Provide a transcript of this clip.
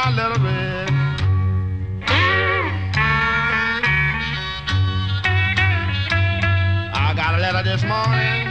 my little red. I got a letter this morning